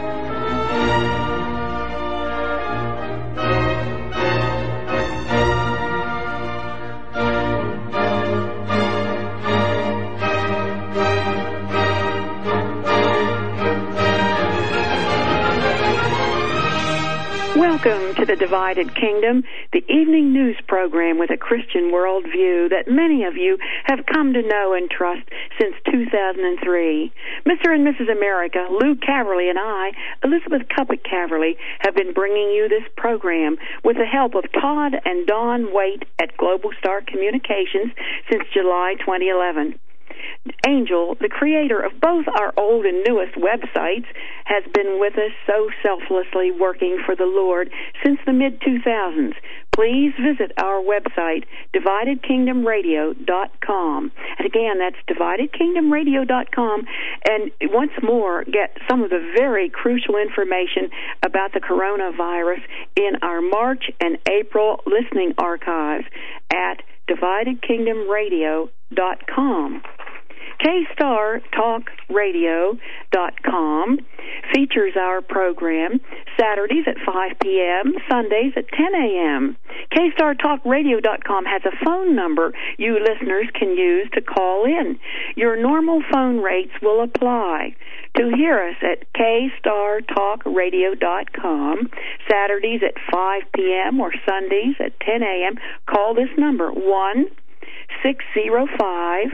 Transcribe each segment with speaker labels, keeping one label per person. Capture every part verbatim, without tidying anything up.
Speaker 1: Welcome to the Divided Kingdom, the evening news program with a Christian worldview that many of you have come to know and trust since two thousand three. Mister and Missus America, Lou Caverly, and I, Elizabeth Cuppick Caverly, have been bringing you this program with the help of Todd and Dawn Waite at Global Star Communications since July twenty eleven. Angel, the creator of both our old and newest websites, has been with us so selflessly working for the Lord since the mid two thousands. Please visit our website, divided kingdom radio dot com. And again, that's divided kingdom radio dot com. And once more, get some of the very crucial information about the coronavirus in our March and April listening archives at divided kingdom radio dot com. K Star Talk Radio dot com features our program Saturdays at five p.m., Sundays at ten a.m. K Star Talk Radio dot com has a phone number you listeners can use to call in. Your normal phone rates will apply. To hear us at K Star Talk Radio dot com, Saturdays at five p.m. or Sundays at ten a.m., call this number, one six zero five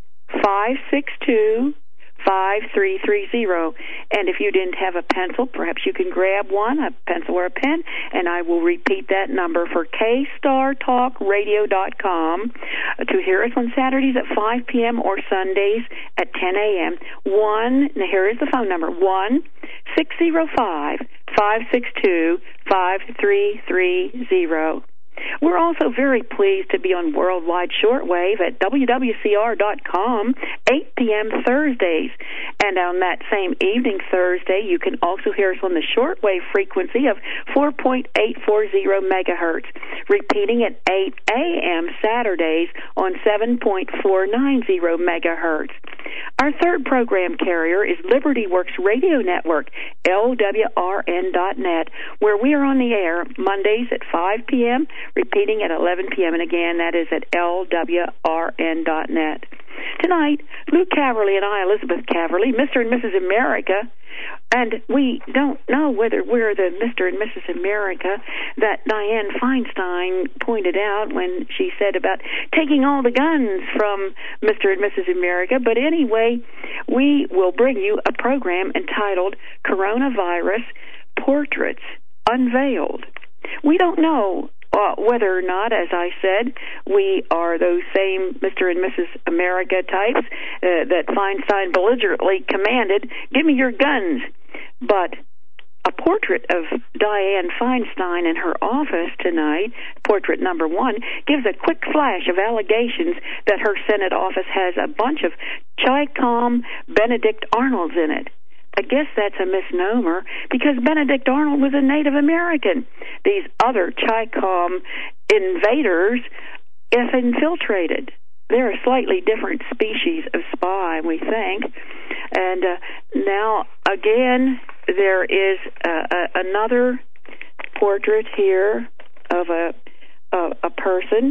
Speaker 1: five six two five three three zero. And if you didn't have a pencil, perhaps you can grab one, a pencil or a pen, and I will repeat that number for K Star Talk Radio dot com to hear us on Saturdays at five p.m. or Sundays at ten a.m. One, now here is the phone number, one six zero five five six two five three three zero. We're also very pleased to be on worldwide shortwave at W W C R dot com, eight p.m. Thursdays. And on that same evening Thursday, you can also hear us on the shortwave frequency of four point eight four zero megahertz, repeating at eight a.m. Saturdays on seven point four nine zero megahertz. Our third program carrier is Liberty Works Radio Network, L W R N dot net, where we are on the air Mondays at five p.m., repeating at eleven p.m., and again, that is at L W R N dot net. Tonight, Lou Caverly and I, Elizabeth Caverly, Mister and Missus America, and we don't know whether we're the Mister and Missus America that Dianne Feinstein pointed out when she said about taking all the guns from Mister and Missus America. But anyway, we will bring you a program entitled Coronavirus Portraits Unveiled. We don't know Uh, whether or not, as I said, we are those same Mister and Missus America types uh, that Feinstein belligerently commanded, give me your guns. But a portrait of Dianne Feinstein in her office tonight, portrait number one, gives a quick flash of allegations that her Senate office has a bunch of Chi-Com Benedict Arnolds in it. I guess that's a misnomer because Benedict Arnold was a Native American. These other Chi-Com invaders have infiltrated. They're a slightly different species of spy, we think. And uh, now, again, there is uh, a, another portrait here of a, a, a person,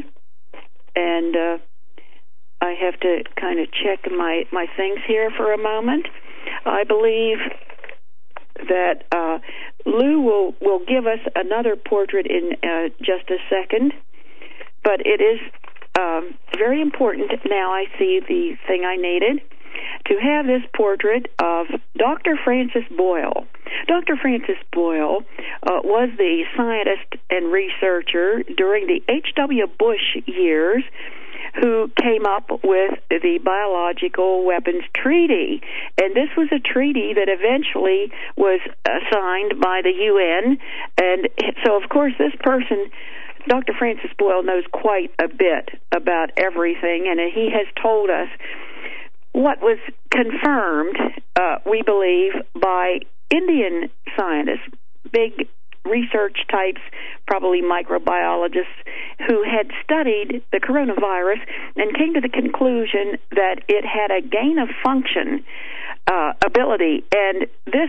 Speaker 1: and uh, I have to kind of check my, my things here for a moment. I believe that uh, Lou will, will give us another portrait in uh, just a second, but it is um, very important. Now I see the thing I needed to have this portrait of Doctor Francis Boyle. Doctor Francis Boyle uh, was the scientist and researcher during the H W Bush years who came up with the Biological Weapons Treaty. And this was a treaty that eventually was uh, signed by the U N. And so, of course, this person, Doctor Francis Boyle, knows quite a bit about everything, and he has told us what was confirmed, uh, we believe, by Indian scientists, big research types, probably microbiologists, who had studied the coronavirus and came to the conclusion that it had a gain of function uh, ability. And this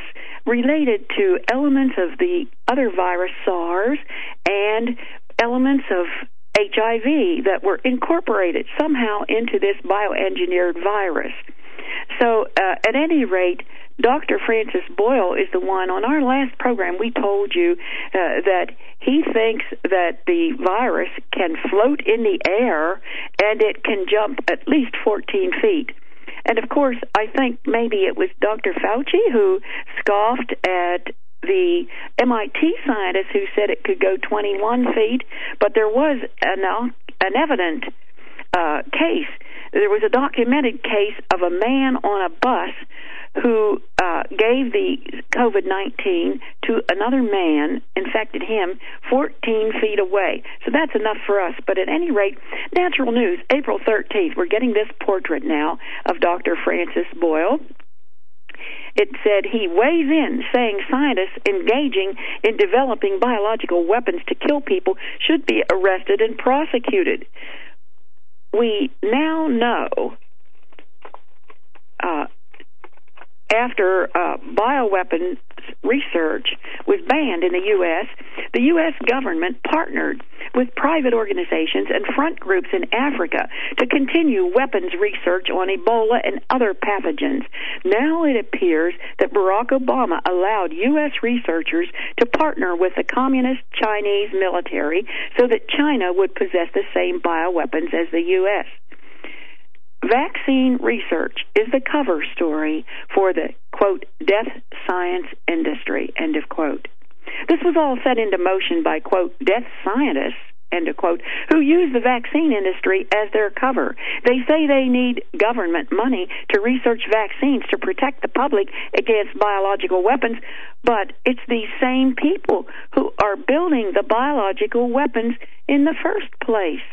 Speaker 1: related to elements of the other virus, SARS, and elements of H I V that were incorporated somehow into this bioengineered virus. So, uh, at any rate, Doctor Francis Boyle is the one. On our last program, we told you uh, that he thinks that the virus can float in the air and it can jump at least fourteen feet. And, of course, I think maybe it was Doctor Fauci who scoffed at the M I T scientist who said it could go twenty-one feet, but there was an, an evident uh, case. There was a documented case of a man on a bus who uh, gave the COVID nineteen to another man, infected him, fourteen feet away. So that's enough for us. But at any rate, Natural News, April thirteenth, we're getting this portrait now of Doctor Francis Boyle. It said he weighs in, saying scientists engaging in developing biological weapons to kill people should be arrested and prosecuted. We now know, uh, after uh, bioweapons research was banned in the U S, the U S government partnered with private organizations and front groups in Africa to continue weapons research on Ebola and other pathogens. Now it appears that Barack Obama allowed U S researchers to partner with the communist Chinese military so that China would possess the same bioweapons as the U S Vaccine research is the cover story for the, quote, death science industry, end of quote. This was all set into motion by, quote, death scientists, end of quote, who use the vaccine industry as their cover. They say they need government money to research vaccines to protect the public against biological weapons, but it's these same people who are building the biological weapons in the first place.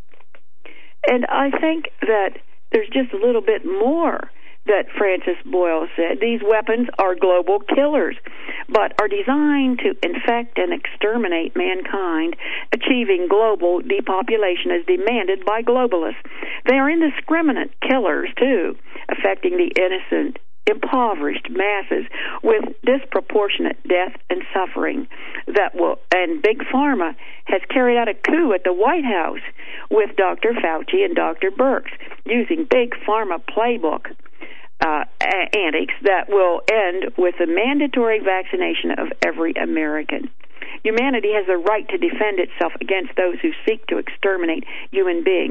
Speaker 1: And I think that there's just a little bit more that Francis Boyle said. These weapons are global killers, but are designed to infect and exterminate mankind, achieving global depopulation as demanded by globalists. They are indiscriminate killers, too, affecting the innocent, impoverished masses with disproportionate death and suffering. That will, and Big Pharma has carried out a coup at the White House with Doctor Fauci and Doctor Birx, using Big Pharma playbook uh, antics that will end with the mandatory vaccination of every American. Humanity has the right to defend itself against those who seek to exterminate human beings.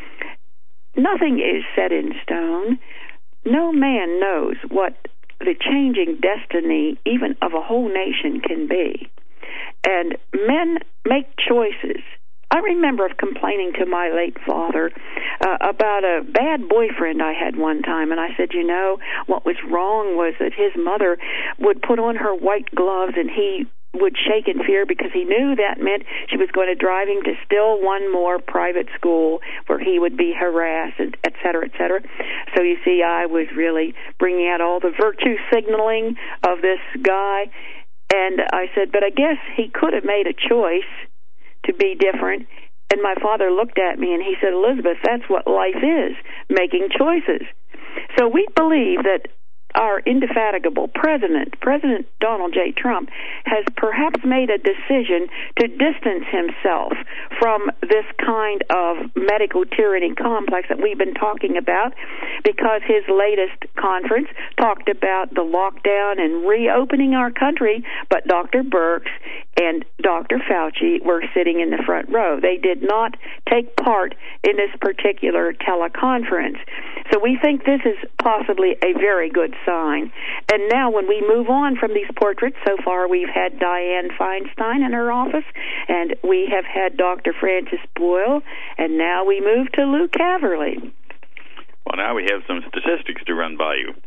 Speaker 1: Nothing is set in stone. No man knows what the changing destiny, even of a whole nation, can be. And men make choices. I remember of complaining to my late father uh, about a bad boyfriend I had one time, and I said, you know, what was wrong was that his mother would put on her white gloves and he would shake in fear because he knew that meant she was going to drive him to still one more private school where he would be harassed, and et cetera, et cetera. So you see, I was really bringing out all the virtue signaling of this guy, and I said, but I guess he could have made a choice to be different. And my father looked at me and he said, Elizabeth, that's what life is, making choices. So we believe that our indefatigable president, President Donald J. Trump, has perhaps made a decision to distance himself from this kind of medical tyranny complex that we've been talking about, because his latest conference talked about the lockdown and reopening our country, but Doctor Birx and Doctor Fauci were sitting in the front row. They did not take part in this particular teleconference. So we think this is possibly a very good sign. And now when we move on from these portraits, so far we've had Dianne Feinstein in her office, and we have had Doctor Francis Boyle, and now we move to Lou Caverly.
Speaker 2: Well, now we have some statistics to run by you.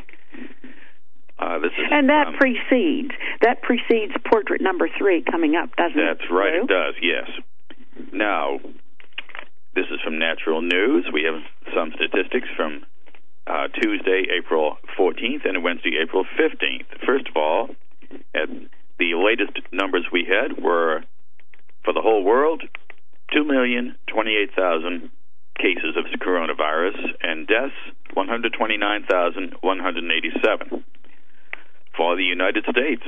Speaker 2: Uh, this is,
Speaker 1: and that
Speaker 2: um,
Speaker 1: precedes that precedes portrait number three coming up, doesn't
Speaker 2: that's it? That's right,
Speaker 1: Lou?
Speaker 2: It does, yes. Now, this is from Natural News. We have some statistics from uh, Tuesday, April fourteenth, and Wednesday, April fifteenth. First of all, at the latest numbers we had were, for the whole world, two million twenty-eight thousand cases of coronavirus, and deaths, one hundred twenty-nine thousand one hundred eighty-seven. for the United States.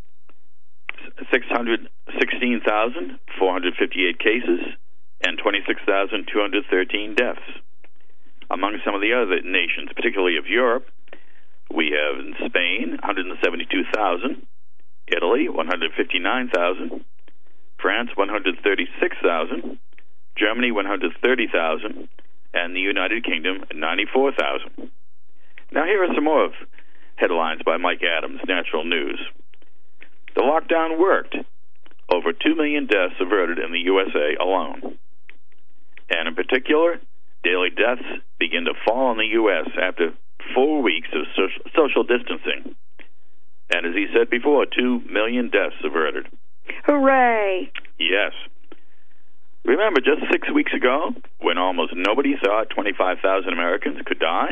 Speaker 2: six hundred sixteen thousand four hundred fifty-eight cases and twenty-six thousand two hundred thirteen deaths. Among some of the other nations, particularly of Europe, we have in Spain one hundred seventy-two thousand, Italy one hundred fifty-nine thousand, France one hundred thirty-six thousand, Germany one hundred thirty thousand, and the United Kingdom ninety-four thousand. Now here are some more headlines by Mike Adams, Natural News. The lockdown worked. Over two million deaths averted in the U S A alone. And in particular, daily deaths begin to fall in the U S after four weeks of social distancing. And as he said before, two million deaths averted.
Speaker 1: Hooray!
Speaker 2: Yes. Remember just six weeks ago when almost nobody thought twenty-five thousand Americans could die?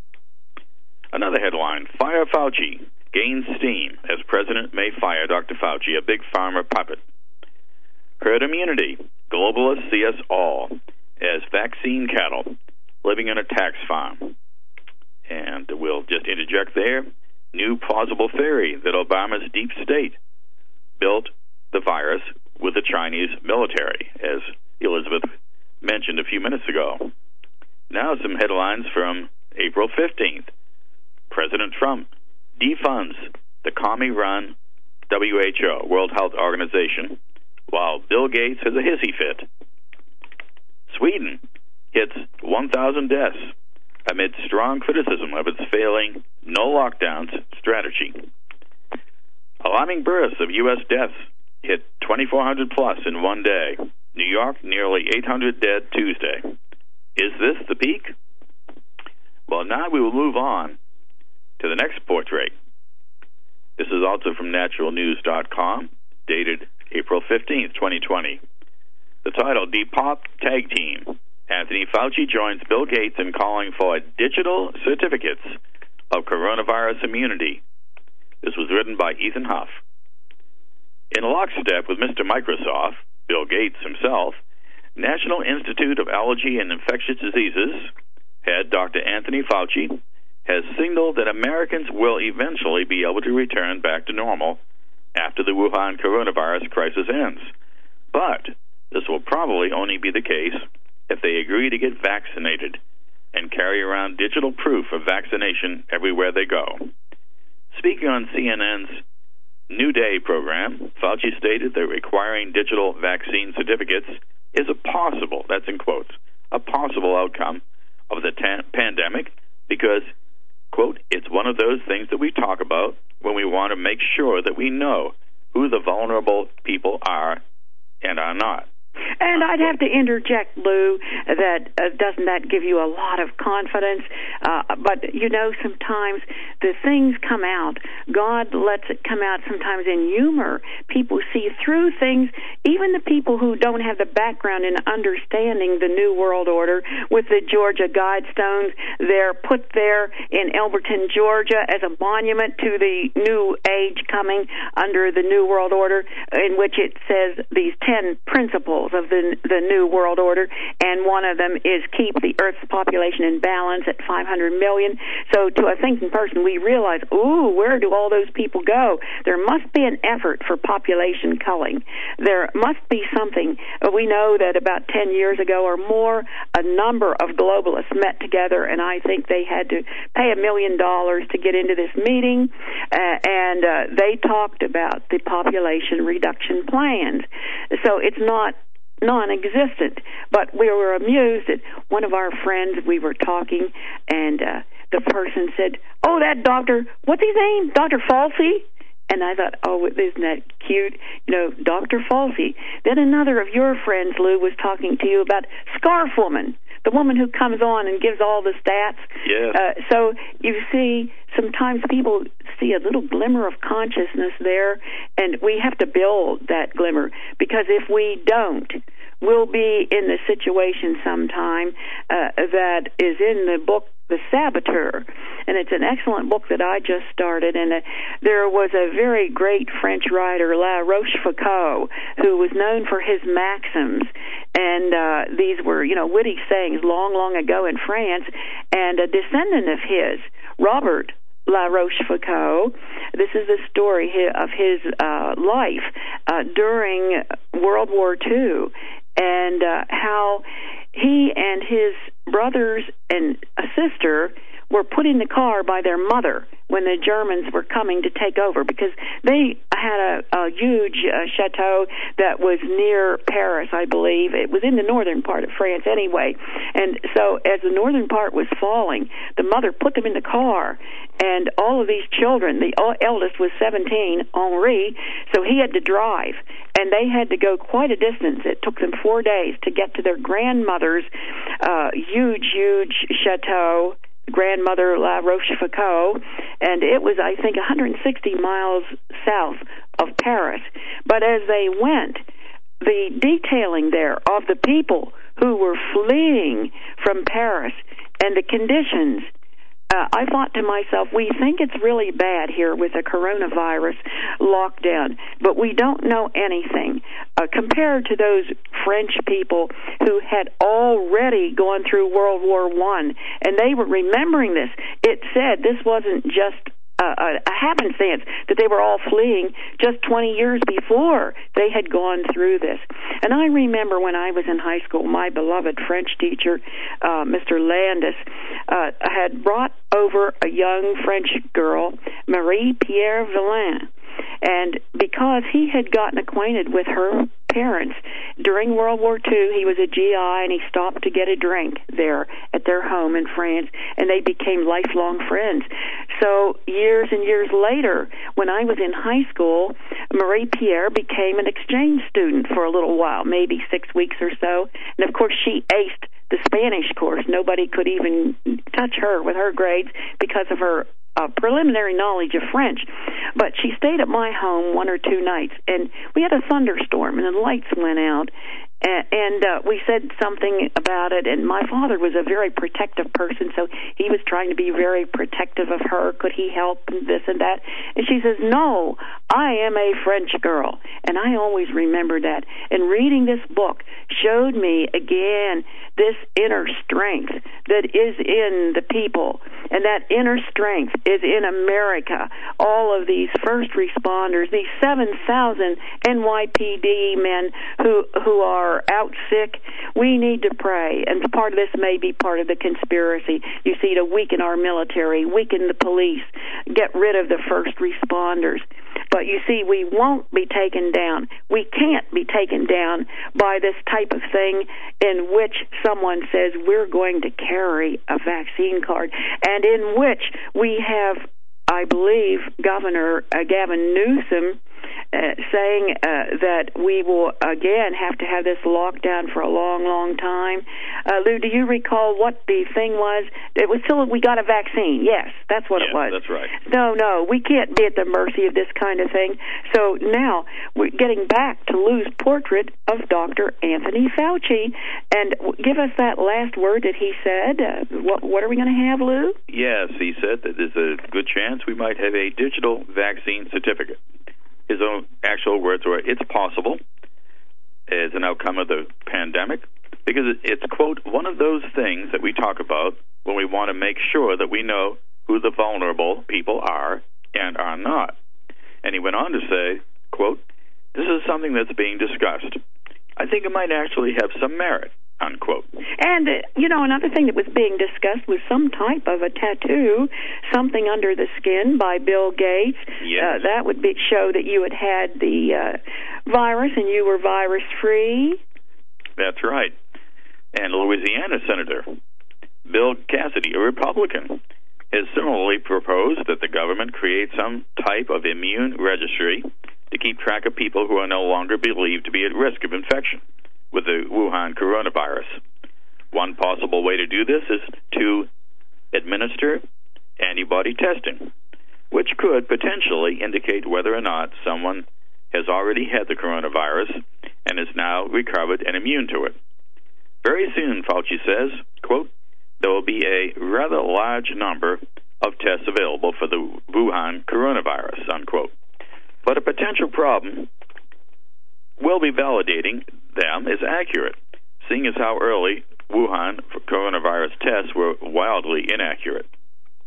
Speaker 2: Another headline, Fire Fauci gains steam as President may fire Doctor Fauci, a big pharma puppet. Herd immunity, globalists see us all as vaccine cattle living in a tax farm. And we'll just interject there, new plausible theory that Obama's deep state built the virus with the Chinese military, as Elizabeth mentioned a few minutes ago. Now some headlines from April fifteenth. President Trump defunds the commie-run W H O, World Health Organization, while Bill Gates has a hissy fit. Sweden hits one thousand deaths amid strong criticism of its failing no lockdowns strategy. Alarming bursts of U S deaths hit twenty-four hundred plus in one day. New York, nearly eight hundred dead Tuesday. Is this the peak? Well, now we will move on to the next portrait. This is also from natural news dot com, dated April fifteenth, twenty twenty. The title, Depop Tag Team. Anthony Fauci joins Bill Gates in calling for digital certificates of coronavirus immunity. This was written by Ethan Huff. In lockstep with Mister Microsoft, Bill Gates himself, National Institute of Allergy and Infectious Diseases head Doctor Anthony Fauci has signaled that Americans will eventually be able to return back to normal after the Wuhan coronavirus crisis ends. But this will probably only be the case if they agree to get vaccinated and carry around digital proof of vaccination everywhere they go. Speaking on C N N's New Day program, Fauci stated that requiring digital vaccine certificates is a possible, that's in quotes, a possible outcome of the ta- pandemic because, quote, it's one of those things that we talk about when we want to make sure that we know who the vulnerable people are and are not.
Speaker 1: And I'd have to interject, Lou, that uh, doesn't that give you a lot of confidence? Uh, but, you know, sometimes the things come out. God lets it come out sometimes in humor. People see through things. Even the people who don't have the background in understanding the New World Order with the Georgia Guidestones, they're put there in Elberton, Georgia as a monument to the new age coming under the New World Order, in which it says these ten principles of the the New World Order, and one of them is keep the Earth's population in balance at five hundred million. So to a thinking person, we realize, ooh, where do all those people go? There must be an effort for population culling. There must be something. We know that about ten years ago or more, a number of globalists met together, and I think they had to pay a million dollars to get into this meeting, uh, and uh, they talked about the population reduction plans. So it's not non-existent, but we were amused that one of our friends, we were talking, and uh, the person said, oh, that doctor, what's his name, Doctor Fauci? And I thought, oh, isn't that cute? You know, Doctor Fauci. Then another of your friends, Lou, was talking to you about Scarf Woman, the woman who comes on and gives all the stats.
Speaker 2: Yes.
Speaker 1: Uh, so you see, sometimes people see a little glimmer of consciousness there, and we have to build that glimmer, because if we don't, we'll be in the situation sometime uh, that is in the book The Saboteur, and it's an excellent book that I just started, and uh, there was a very great French writer, La Rochefoucauld, who was known for his maxims, and uh, these were, you know, witty sayings long, long ago in France, and a descendant of his, Robert La Rochefoucauld. This is the story of his uh, life uh, during World War Two, and uh, how he and his brothers and a sister were put in the car by their mother when the Germans were coming to take over, because they had a, a huge uh, chateau that was near Paris, I believe. It was in the northern part of France anyway. And so as the northern part was falling, the mother put them in the car, and all of these children, the eldest was seventeen, Henri, so he had to drive. And they had to go quite a distance. It took them four days to get to their grandmother's uh, huge, huge chateau, grandmother La Rochefoucauld, and it was, I think, one hundred sixty miles south of Paris. But as they went, the detailing there of the people who were fleeing from Paris and the conditions, Uh, I thought to myself, we think it's really bad here with the coronavirus lockdown, but we don't know anything. Uh, compared to those French people who had already gone through World War One, and they were remembering this. It said this wasn't just a, a happenstance, that they were all fleeing just twenty years before they had gone through this. And I remember when I was in high school, my beloved French teacher, uh, Mister Landis, uh, had brought over a young French girl, Marie-Pierre Villain. And because he had gotten acquainted with her parents during World War Two, he was a G I, and he stopped to get a drink there at their home in France, and they became lifelong friends. So years and years later, when I was in high school, Marie-Pierre became an exchange student for a little while, maybe six weeks or so. And, of course, she aced the Spanish course. Nobody could even touch her with her grades because of her uh, preliminary knowledge of French. But she stayed at my home one or two nights, and we had a thunderstorm, and the lights went out. And uh, we said something about it, and my father was a very protective person, so he was trying to be very protective of her. Could he help, and this and that? And she says, no, I am a French girl. And I always remember that. And reading this book showed me, again, this inner strength that is in the people. And that inner strength is in America. All of these first responders, these seven thousand N Y P D men who who are out sick, we need to pray. And part of this may be part of the conspiracy. You see, to weaken our military, weaken the police, get rid of the first responders. But you see, we won't be taken down. We can't be taken down by this type of thing in which someone says we're going to carry a vaccine card, and in which we have, I believe, Governor uh, Gavin Newsom Uh, saying uh, that we will, again, have to have this lockdown for a long, long time. Uh, Lou, do you recall what the thing was? It was till we got a vaccine. Yes, that's what
Speaker 2: yes,
Speaker 1: it was.
Speaker 2: That's right.
Speaker 1: No, no, we can't be at the mercy of this kind of thing. So now we're getting back to Lou's portrait of Doctor Anthony Fauci. And give us that last word that he said. Uh, what, what are we going to have, Lou?
Speaker 2: Yes, he said that there's a good chance we might have a digital vaccine certificate. His own actual words were, it's possible as an outcome of the pandemic, because it's, quote, one of those things that we talk about when we want to make sure that we know who the vulnerable people are and are not. And he went on to say, quote, this is something that's being discussed. I think it might actually have some merit, unquote.
Speaker 1: And, uh, you know, another thing that was being discussed was some type of a tattoo, something under the skin by Bill Gates.
Speaker 2: Yes.
Speaker 1: Uh, that would be, show that you had had the uh, virus and you were virus-free.
Speaker 2: That's right. And Louisiana Senator Bill Cassidy, a Republican, has similarly proposed that the government create some type of immune registry to keep track of people who are no longer believed to be at risk of infection with the Wuhan coronavirus. One possible way to do this is to administer antibody testing, which could potentially indicate whether or not someone has already had the coronavirus and is now recovered and immune to it. Very soon, Fauci says, quote, there will be a rather large number of tests available for the Wuhan coronavirus, unquote. But a potential problem will be validating them is accurate, seeing as how early Wuhan coronavirus tests were wildly inaccurate.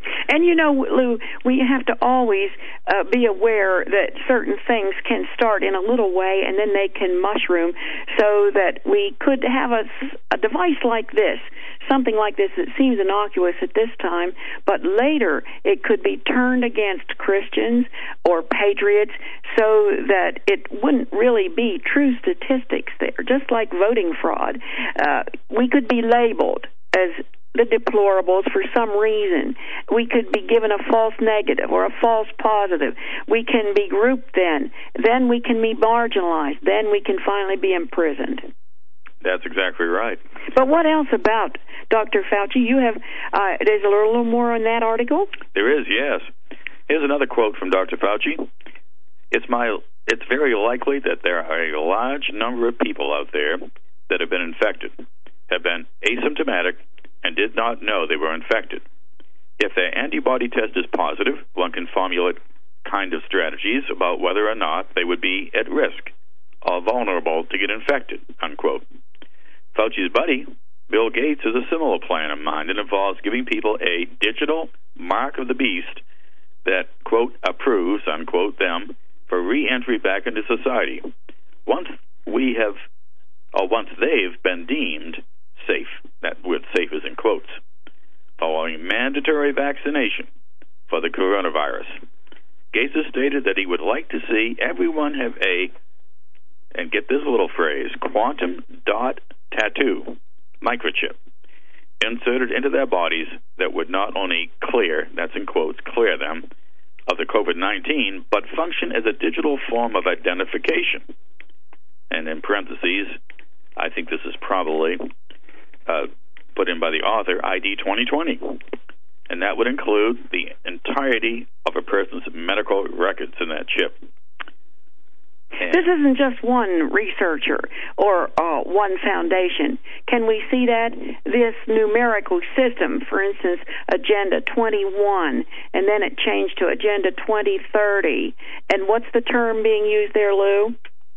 Speaker 1: And, you know, Lou, we have to always uh, be aware that certain things can start in a little way and then they can mushroom, so that we could have a, a device like this, something like this that seems innocuous at this time, but later it could be turned against Christians or patriots so that it wouldn't really be true statistics there, just like voting fraud. Uh, we could be labeled as the deplorables for some reason. We could be given a false negative or a false positive. We can be grouped then. Then we can be marginalized. Then we can finally be imprisoned.
Speaker 2: That's exactly right.
Speaker 1: But what else about Doctor Fauci? You have, uh, there's a little more on that article?
Speaker 2: There is, yes. Here's another quote from Doctor Fauci. It's my, it's very likely that there are a large number of people out there that have been infected, have been asymptomatic, and did not know they were infected. If their antibody test is positive, one can formulate kind of strategies about whether or not they would be at risk or vulnerable to get infected, unquote. Fauci's buddy, Bill Gates, has a similar plan in mind and involves giving people a digital mark of the beast that, quote, approves, unquote, them for re-entry back into society. Once we have, or once they've been deemed safe, that word safe is in quotes, following mandatory vaccination for the coronavirus. Gates has stated that he would like to see everyone have a, and get this little phrase, quantum dot tattoo microchip inserted into their bodies that would not only clear, that's in quotes, clear them of the COVID nineteen, but function as a digital form of identification. And in parentheses, I think this is probably Uh, put in by the author, I D twenty twenty. And that would include the entirety of a person's medical records in that chip. And
Speaker 1: this isn't just one researcher or uh, one foundation. Can we see that? This numerical system, for instance, Agenda twenty-one, and then it changed to Agenda twenty thirty. And what's the term being used there, Lou?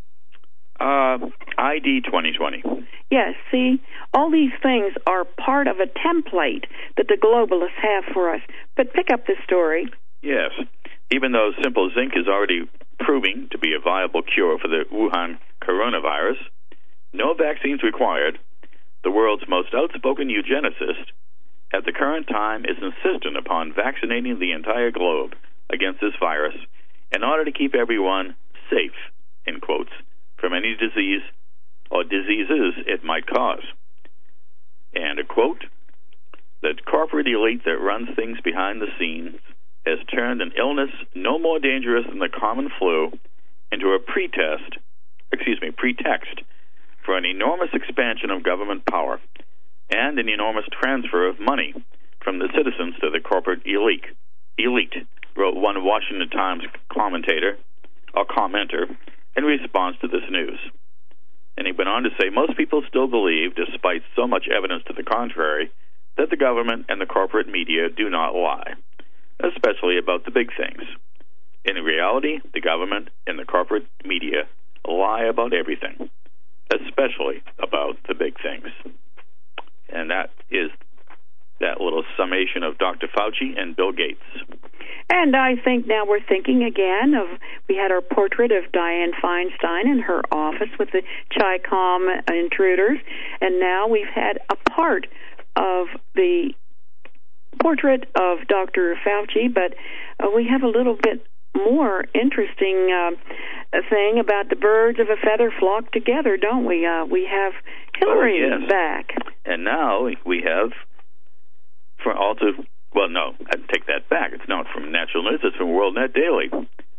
Speaker 2: Uh, I D twenty twenty.
Speaker 1: Yes, see, all these things are part of a template that the globalists have for us. But pick up the story.
Speaker 2: Yes. Even though simple zinc is already proving to be a viable cure for the Wuhan coronavirus, no vaccines required, the world's most outspoken eugenicist at the current time is insistent upon vaccinating the entire globe against this virus in order to keep everyone safe, in quotes, from any disease or diseases it might cause. And a quote, the corporate elite that runs things behind the scenes has turned an illness no more dangerous than the common flu into a pretest, excuse me, pretext for an enormous expansion of government power and an enormous transfer of money from the citizens to the corporate elite, elite, wrote one Washington Times commentator or commenter in response to this news. And he went on to say, most people still believe, despite so much evidence to the contrary, that the government and the corporate media do not lie, especially about the big things. In reality, the government and the corporate media lie about everything, especially about the big things. And that is that little summation of Doctor Fauci and Bill Gates.
Speaker 1: And I think now we're thinking again of, we had our portrait of Dianne Feinstein in her office with the Chi-Com intruders, and now we've had a part of the portrait of Doctor Fauci, but uh, we have a little bit more interesting uh, thing about the birds of a feather flock together, don't we? Uh, we have Hillary
Speaker 2: oh, yes.
Speaker 1: back.
Speaker 2: And now we have, for also, well, no, I'd take that back. It's not from Natural News, it's from WorldNet Daily.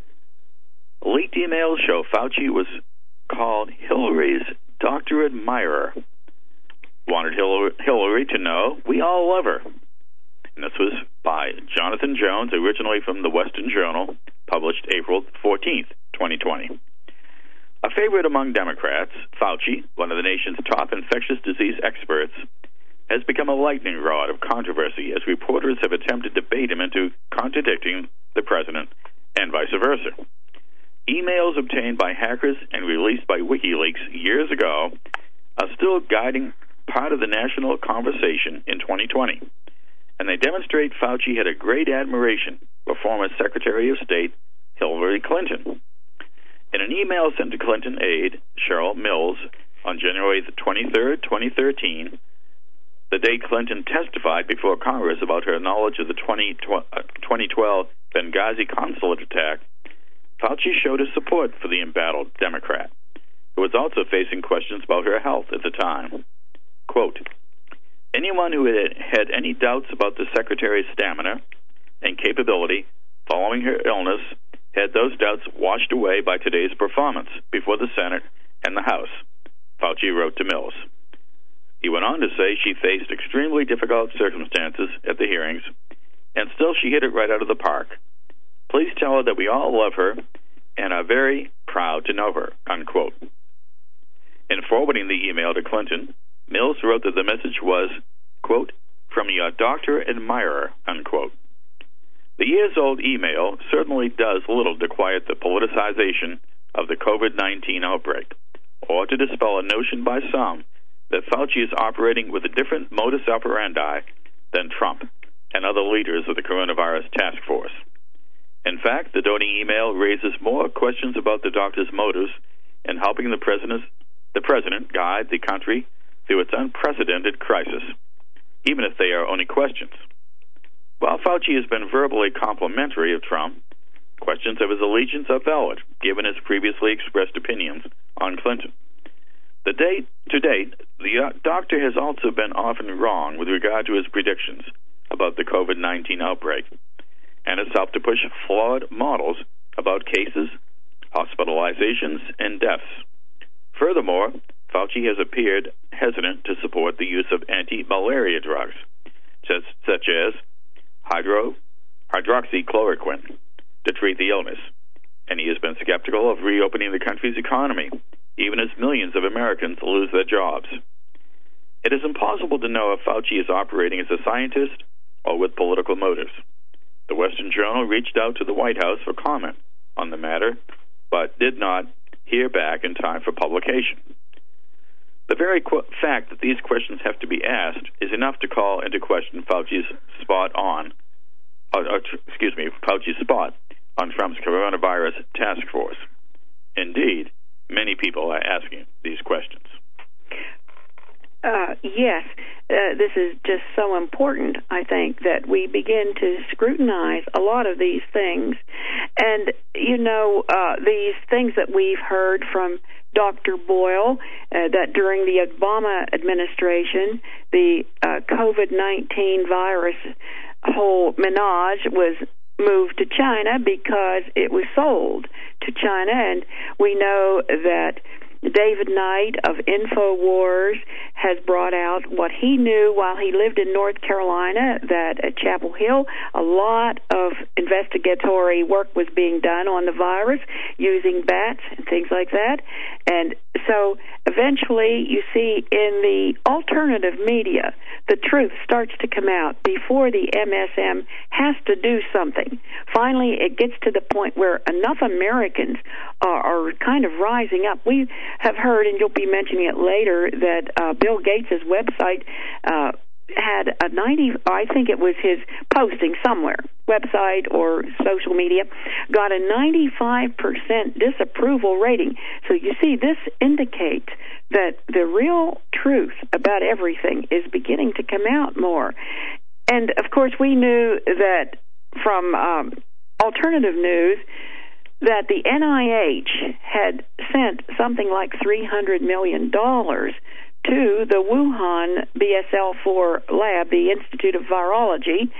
Speaker 2: Leaked emails show Fauci was called Hillary's doctor admirer. Wanted Hillary to know, we all love her. And this was by Jonathan Jones, originally from the Western Journal, published April fourteenth, twenty twenty. A favorite among Democrats, Fauci, one of the nation's top infectious disease experts, has become a lightning rod of controversy as reporters have attempted to bait him into contradicting the president and vice versa. Emails obtained by hackers and released by WikiLeaks years ago are still guiding part of the national conversation in twenty twenty. and they demonstrate Fauci had a great admiration for former Secretary of State Hillary Clinton. In an email sent to Clinton aide Cheryl Mills on January the twenty-third, twenty thirteen, the day Clinton testified before Congress about her knowledge of the twenty twelve Benghazi consulate attack, Fauci showed his support for the embattled Democrat, who was also facing questions about her health at the time. Quote, anyone who had, had any doubts about the Secretary's stamina and capability following her illness had those doubts washed away by today's performance before the Senate and the House, Fauci wrote to Mills. He went on to say she faced extremely difficult circumstances at the hearings, and still she hit it right out of the park. Please tell her that we all love her and are very proud to know her, unquote. In forwarding the email to Clinton, Mills wrote that the message was, quote, from your doctor admirer, unquote. The years-old email certainly does little to quiet the politicization of the COVID nineteen outbreak, or to dispel a notion by some that Fauci is operating with a different modus operandi than Trump and other leaders of the coronavirus task force. In fact, the Doney email raises more questions about the doctor's motives in helping the president, the president guide the country through its unprecedented crisis, even if they are only questions. While Fauci has been verbally complimentary of Trump, questions of his allegiance are valid, given his previously expressed opinions on Clinton. The date, to date, the doctor has also been often wrong with regard to his predictions about the COVID nineteen outbreak, and has helped to push flawed models about cases, hospitalizations, and deaths. Furthermore, Fauci has appeared hesitant to support the use of anti-malaria drugs, such, such as hydro, hydroxychloroquine, to treat the illness, and he has been skeptical of reopening the country's economy, even as millions of Americans lose their jobs. It is impossible to know if Fauci is operating as a scientist or with political motives. The Western Journal reached out to the White House for comment on the matter, but did not hear back in time for publication. The very qu- fact that these questions have to be asked is enough to call into question Fauci's spot on, uh, uh, excuse me, Fauci's spot on Trump's coronavirus task force. Indeed, many people are asking these questions.
Speaker 1: Uh, yes, uh, this is just so important, I think, that we begin to scrutinize a lot of these things. And, you know, uh, these things that we've heard from Doctor Boyle, uh, that during the Obama administration, the uh, COVID nineteen virus whole menage was moved to China because it was sold to China. And we know that David Knight of InfoWars has brought out what he knew while he lived in North Carolina, that at Chapel Hill a lot of investigatory work was being done on the virus using bats and things like that. And so eventually you see in the alternative media the truth starts to come out before the M S M has to do something. Finally it gets to the point where enough Americans are, are kind of rising up. We have heard, and you'll be mentioning it later, that uh, Bill Gates' website uh, had a ninety, I think it was his posting somewhere, website or social media, got a ninety-five percent disapproval rating. So you see, this indicates that the real truth about everything is beginning to come out more. And, of course, we knew that from um, alternative news that the N I H had sent something like three hundred million dollars to the Wuhan B S L four lab, the Institute of Virology,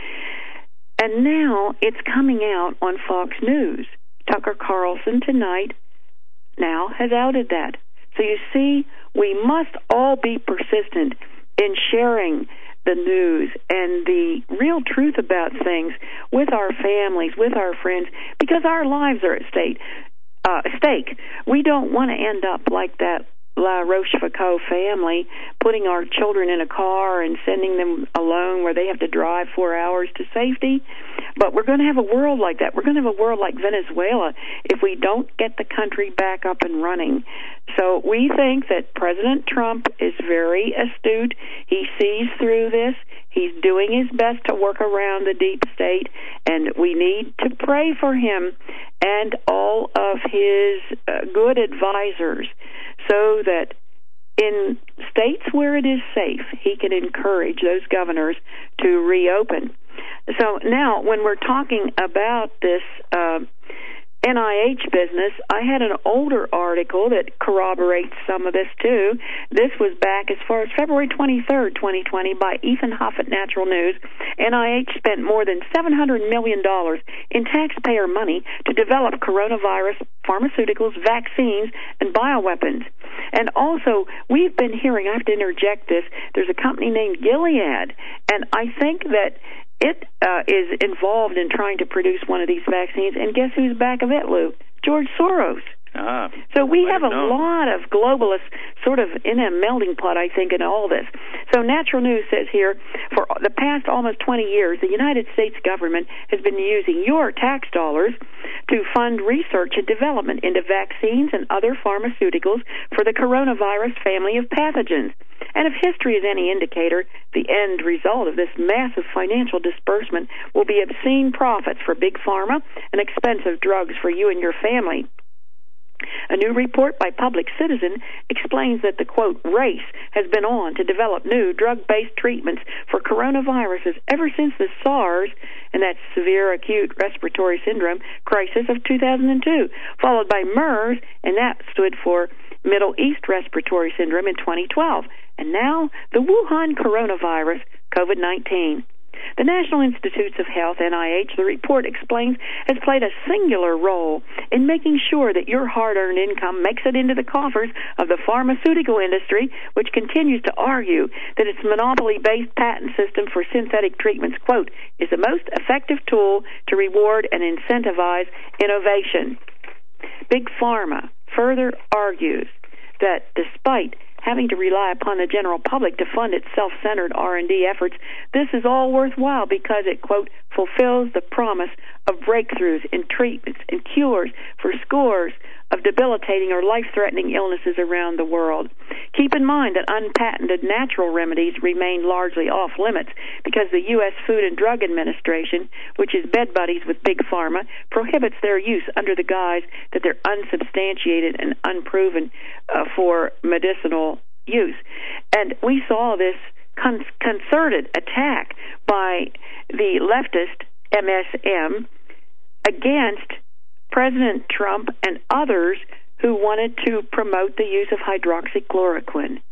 Speaker 1: and now it's coming out on Fox News. Tucker Carlson tonight now has outed that. So you see, we must all be persistent in sharing the news and the real truth about things with our families, with our friends, because our lives are at stake. Uh, stake. We don't want to end up like that La Rochefoucauld family, putting our children in a car and sending them alone where they have to drive four hours to safety. But we're going to have a world like that. We're going to have a world like Venezuela if we don't get the country back up and running. So we think that President Trump is very astute. He sees through this. He's doing his best to work around the deep state, and we need to pray for him and all of his uh, good advisors so that in states where it is safe, he can encourage those governors to reopen. So now, when we're talking about this uh, N I H business, I had an older article that corroborates some of this too. This was back as far as February twenty-third, twenty twenty, by Ethan Huff at Natural News. N I H spent more than seven hundred million dollars in taxpayer money to develop coronavirus pharmaceuticals, vaccines, and bioweapons. And also, we've been hearing, I have to interject this, there's a company named Gilead, and I think that it uh, is involved in trying to produce one of these vaccines, and guess who's back of it, Lou? George Soros.
Speaker 2: Ah,
Speaker 1: so we have a
Speaker 2: known.
Speaker 1: lot of globalists sort of in a melding pot, I think, in all this. So Natural News says here, for the past almost twenty years, the United States government has been using your tax dollars to fund research and development into vaccines and other pharmaceuticals for the coronavirus family of pathogens. And if history is any indicator, the end result of this massive financial disbursement will be obscene profits for Big Pharma and expensive drugs for you and your family. A new report by Public Citizen explains that the, quote, race has been on to develop new drug-based treatments for coronaviruses ever since the SARS, and that's severe acute respiratory syndrome, crisis of two thousand two, followed by MERS, and that stood for Middle East Respiratory Syndrome in twenty twelve, and now the Wuhan coronavirus, COVID nineteen. The National Institutes of Health, N I H, the report explains, has played a singular role in making sure that your hard-earned income makes it into the coffers of the pharmaceutical industry, which continues to argue that its monopoly-based patent system for synthetic treatments, quote, is the most effective tool to reward and incentivize innovation. Big Pharma further argues that despite having to rely upon the general public to fund its self-centered R and D efforts, this is all worthwhile because it, quote, fulfills the promise of breakthroughs in treatments and cures for scores of debilitating or life-threatening illnesses around the world. Keep in mind that unpatented natural remedies remain largely off-limits because the U S Food and Drug Administration, which is bed buddies with Big Pharma, prohibits their use under the guise that they're unsubstantiated and unproven uh, for medicinal use. And we saw this con- concerted attack by the leftist M S M against President Trump and others who wanted to promote the use of hydroxychloroquine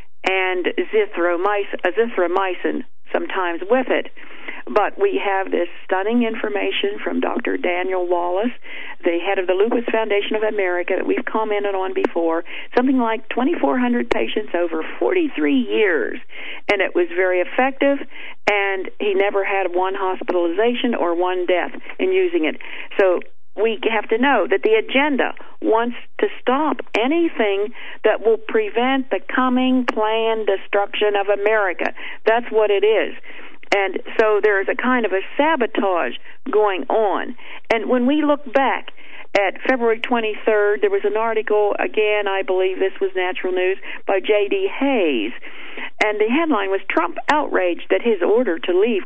Speaker 1: and azithromycin, azithromycin sometimes with it. But we have this stunning information from Doctor Daniel Wallace, the head of the Lupus Foundation of America, that we've commented on before, something like twenty-four hundred patients over forty-three years. And it was very effective, and he never had one hospitalization or one death in using it. So we have to know that the agenda wants to stop anything that will prevent the coming planned destruction of America. That's what it is. And so there is a kind of a sabotage going on. And when we look back at February twenty-third, there was an article, again, I believe this was Natural News, by J D Hayes. And the headline was, Trump outraged that his order to leave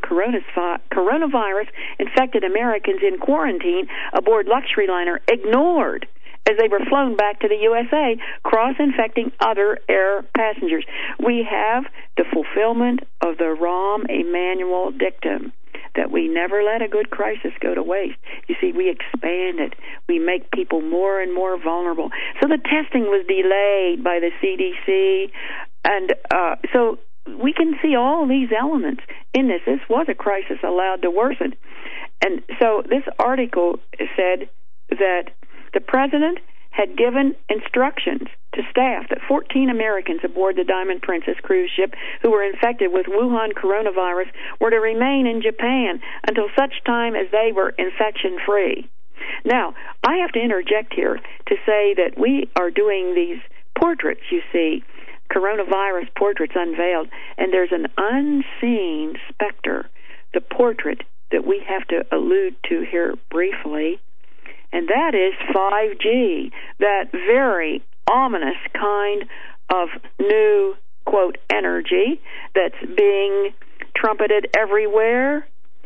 Speaker 1: coronavirus-infected Americans in quarantine aboard luxury liner ignored as they were flown back to the U S A, cross-infecting other air passengers. We have the fulfillment of the Rahm Emanuel dictum that we never let a good crisis go to waste. You see, we expand it. We make people more and more vulnerable. So the testing was delayed by the C D C, and uh, so we can see all these elements in this. This was a crisis allowed to worsen. And so this article said that the president had given instructions to staff that fourteen Americans aboard the Diamond Princess cruise ship who were infected with Wuhan coronavirus were to remain in Japan until such time as they were infection-free. Now, I have to interject here to say that we are doing these portraits, you see, coronavirus portraits unveiled, and there's an unseen specter, the portrait that we have to allude to here briefly, and that is five G, that very ominous kind of new, quote, energy that's being trumpeted everywhere,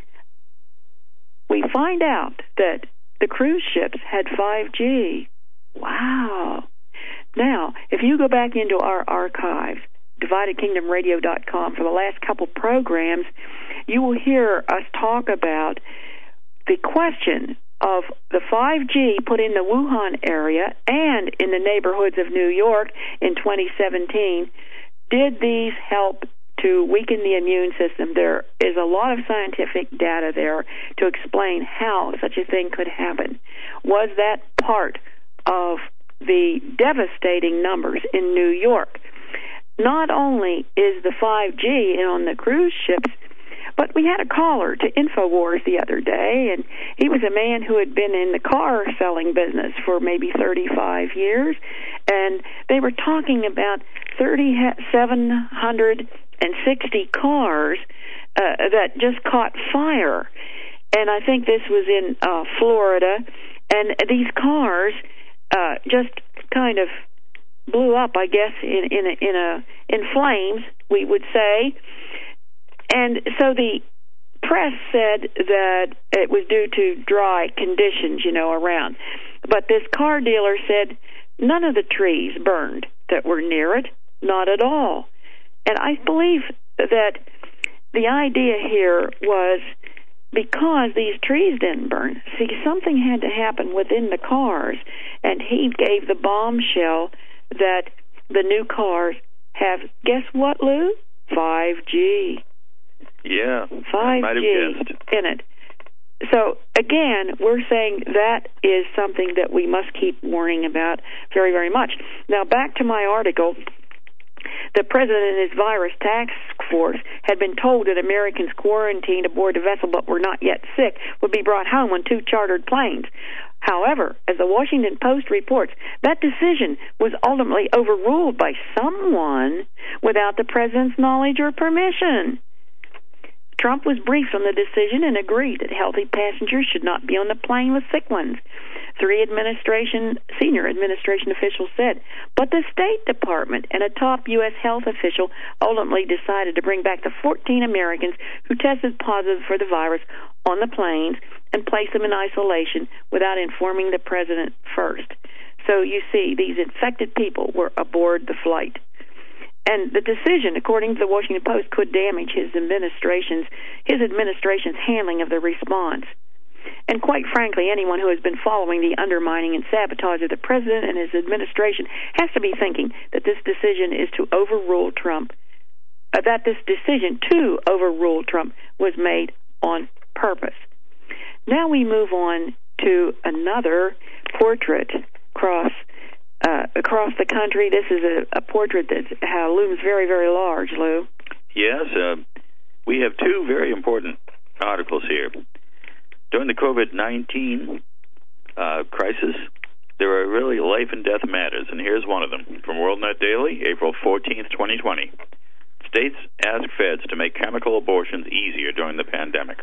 Speaker 1: we find out that the cruise ships had five G. Wow. Now, if you go back into our archives, divided kingdom radio dot com, for the last couple programs, you will hear us talk about the question of the five G put in the Wuhan area and in the neighborhoods of New York in twenty seventeen. Did these help to weaken the immune system? There is a lot of scientific data there to explain how such a thing could happen. Was that part of the devastating numbers in New York? Not only is the five G on the cruise ships, but we had a caller to InfoWars the other day, and he was a man who had been in the car selling business for maybe thirty-five years, and they were talking about three thousand seven hundred sixty cars uh, that just caught fire. And I think this was in uh, Florida, and these cars uh, just kind of blew up, I guess, in in a, in a in flames, we would say. And so the press said that it was due to dry conditions, you know, around. But this car dealer said none of the trees burned that were near it, not at all. And I believe that the idea here was because these trees didn't burn, see, something had to happen within the cars, and he gave the bombshell that the new cars have, guess what, Lou? five G.
Speaker 2: Yeah,
Speaker 1: five G in it. So, again, we're saying that is something that we must keep warning about very, very much. Now, back to my article. The president and his virus task force had been told that Americans quarantined aboard the vessel but were not yet sick would be brought home on two chartered planes. However, as the Washington Post reports, that decision was ultimately overruled by someone without the president's knowledge or permission. Trump was briefed on the decision and agreed that healthy passengers should not be on the plane with sick ones. Three administration, senior administration officials said, but the State Department and a top U S health official ultimately decided to bring back the fourteen Americans who tested positive for the virus on the planes and place them in isolation without informing the president first. So you see, these infected people were aboard the flight. And the decision, according to the Washington Post, could damage his administration's his administration's handling of the response. And quite frankly, anyone who has been following the undermining and sabotage of the president and his administration has to be thinking that this decision is to overrule Trump, uh, that this decision to overrule Trump was made on purpose. Now we move on to another portrait across uh, across the country. This is a, a portrait that uh, looms very, very large, Lou.
Speaker 2: Yes, uh, we have two very important articles here. During the COVID nineteen uh, crisis, there are really life and death matters, and here's one of them. From WorldNet Daily, April fourteenth, twenty twenty. States ask feds to make chemical abortions easier during the pandemic.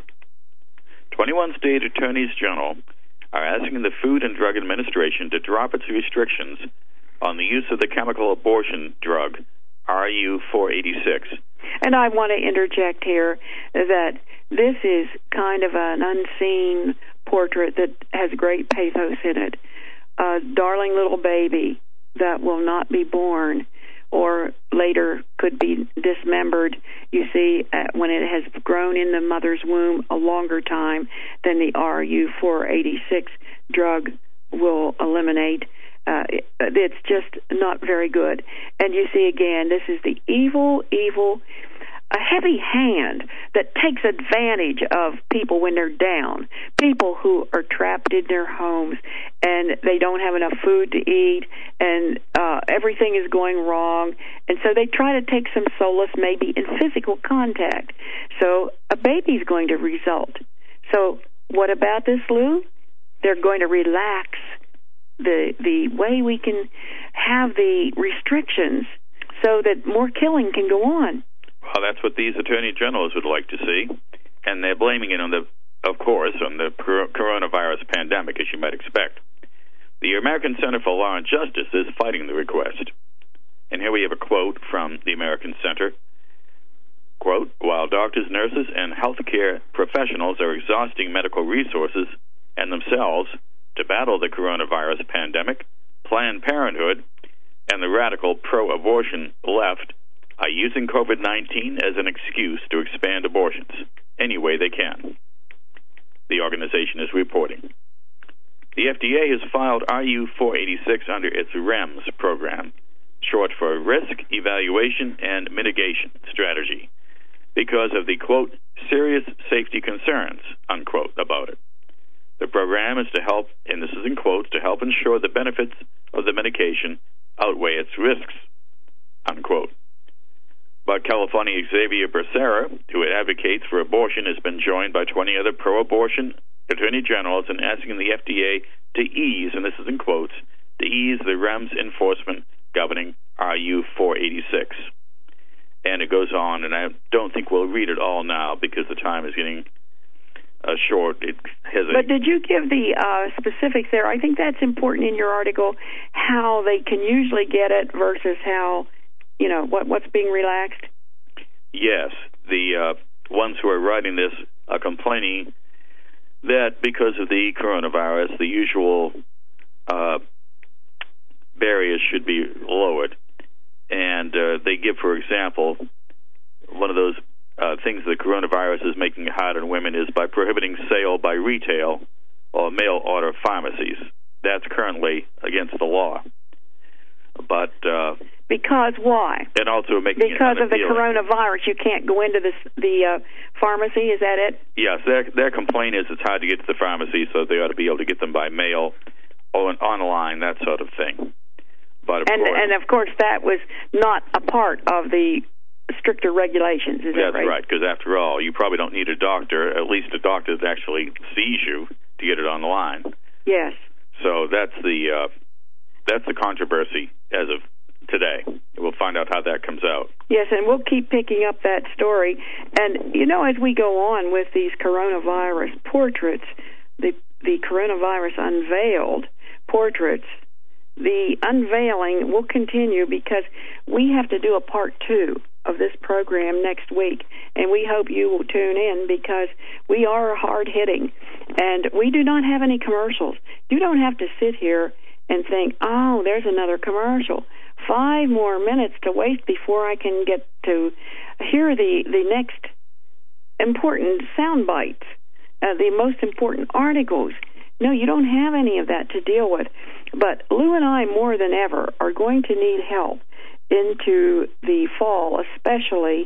Speaker 2: twenty-one state attorneys general are asking the Food and Drug Administration to drop its restrictions on the use of the chemical abortion drug R U four eighty-six.
Speaker 1: And I want to interject here that this is kind of an unseen portrait that has great pathos in it. A darling little baby that will not be born or later could be dismembered, you see, uh, when it has grown in the mother's womb a longer time than the R U four eighty-six drug will eliminate. Uh, it, it's just not very good. And you see, again, this is the evil, evil, a heavy hand that takes advantage of people when they're down, people who are trapped in their homes and they don't have enough food to eat and uh, everything is going wrong. And so they try to take some solace maybe in physical contact. So a baby's going to result. So what about this, Lou? They're going to relax the the way we can have the restrictions so that more killing can go on.
Speaker 2: Well, that's what these attorney generals would like to see, and they're blaming it on the, of course, on the coronavirus pandemic, as you might expect. The American Center for Law and Justice is fighting the request. And here we have a quote from the American Center. quote, while doctors, nurses, and healthcare professionals are exhausting medical resources and themselves to battle the coronavirus pandemic, Planned Parenthood and the radical pro-abortion left are using COVID nineteen as an excuse to expand abortions any way they can, the organization is reporting. The F D A has filed R U four eighty-six under its REMS program, short for Risk Evaluation and Mitigation Strategy, because of the, quote, serious safety concerns, unquote, about it. The program is to help, and this is in quotes, to help ensure the benefits of the medication outweigh its risks, unquote. But California Xavier Becerra, who advocates for abortion, has been joined by twenty other pro-abortion attorney generals in asking the F D A to ease, and this is in quotes, to ease the REMS enforcement governing R U four eighty-six. And it goes on, and I don't think we'll read it all now because the time is getting uh, short. It has a,
Speaker 1: but did you give the uh, specifics there? I think that's important in your article, how they can usually get it versus how, you know, what what's being relaxed?
Speaker 2: Yes. The uh, ones who are writing this are complaining that because of the coronavirus, the usual uh, barriers should be lowered. And uh, they give, for example, one of those uh, things the coronavirus is making hard on women is by prohibiting sale by retail or mail-order pharmacies. That's currently against the law. But uh,
Speaker 1: because why?
Speaker 2: And also making
Speaker 1: because
Speaker 2: it
Speaker 1: of the coronavirus, you can't go into this, the uh, pharmacy. Is that it?
Speaker 2: Yes, their their complaint is it's hard to get to the pharmacy, so they ought to be able to get them by mail or online, that sort of thing. But of
Speaker 1: and
Speaker 2: course,
Speaker 1: and of course, that was not a part of the stricter regulations. Is
Speaker 2: that's
Speaker 1: that right?
Speaker 2: right. Because after all, you probably don't need a doctor. At least a doctor that actually sees you to get it online.
Speaker 1: Yes.
Speaker 2: So that's the uh, that's the controversy as of today. We'll find out how that comes out.
Speaker 1: Yes, and we'll keep picking up that story. And, you know, as we go on with these coronavirus portraits, the the coronavirus unveiled portraits, the unveiling will continue because we have to do a part two of this program next week, and we hope you will tune in because we are hard-hitting, and we do not have any commercials. You don't have to sit here and think, oh, there's another commercial. Five more minutes to waste before I can get to hear the, the next important sound bites, uh, the most important articles. No, you don't have any of that to deal with. But Lou and I, more than ever, are going to need help into the fall, especially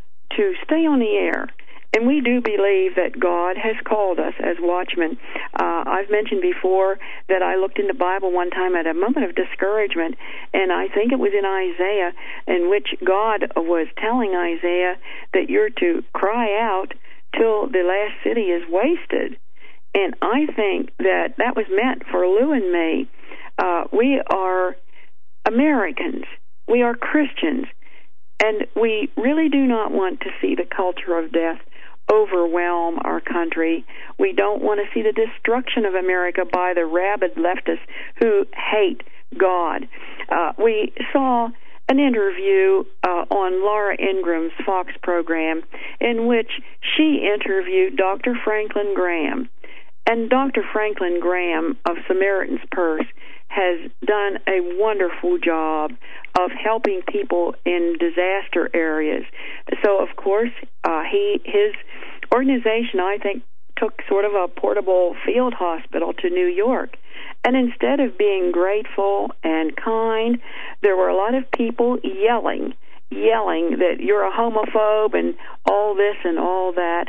Speaker 1: to stay on the air. And we do believe that God has called us as watchmen. Uh, I've mentioned before that I looked in the Bible one time at a moment of discouragement, and I think it was in Isaiah, in which God was telling Isaiah that you're to cry out till the last city is wasted. And I think that that was meant for Lou and me. Uh, we are Americans. We are Christians. And we really do not want to see the culture of death overwhelm our country. We don't want to see the destruction of America by the rabid leftists who hate God. Uh, we saw an interview uh, on Laura Ingram's Fox program in which she interviewed Doctor Franklin Graham. And Doctor Franklin Graham of Samaritan's Purse has done a wonderful job of helping people in disaster areas. So, of course, uh, he his organization, I think, took sort of a portable field hospital to New York. And instead of being grateful and kind, there were a lot of people yelling, yelling that you're a homophobe and all this and all that.